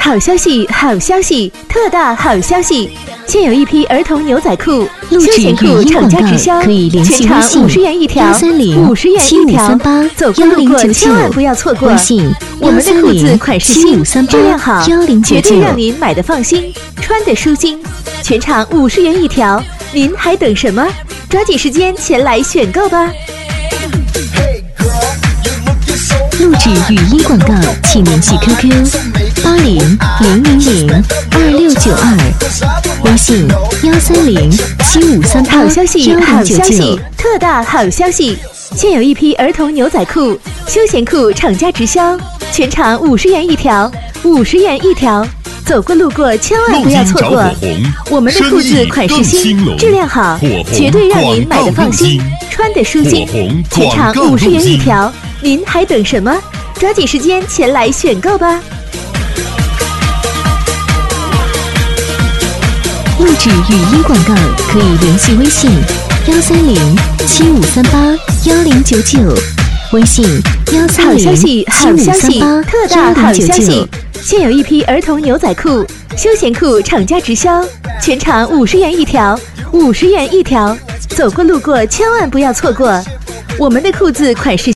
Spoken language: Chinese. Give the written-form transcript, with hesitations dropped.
好消息，好消息，特大好消息！现有一批儿童牛仔裤、休闲裤厂家直销， 可以联系微信 50元一条，50元一条，走过路过千万不要错过。 微信我们的裤子款式新，质量好， 1038 绝对让您买的放心，穿的舒心。全场50元一条，您还等什么？抓紧时间前来选购吧！ 录制语音广告，请联系 QQ8000022692，微信13075381099。 好消息，好消息，特大好消息！现有一批儿童牛仔裤、休闲裤厂家直销，全场50元一条，50元一条，走过路过千万不要错过。我们的裤子款式新，质量好，绝对让您买的放心，穿的舒心。全场50元一条，您还等什么？抓紧时间前来选购吧！ 录制语音广告可以联系微信13075381099，微信好消息，好消息，特大好消息！ 13075381099。 现有一批儿童牛仔裤、休闲裤厂家直销，全场50元一条，50元一条，走过路过千万不要错过。我们的裤子款式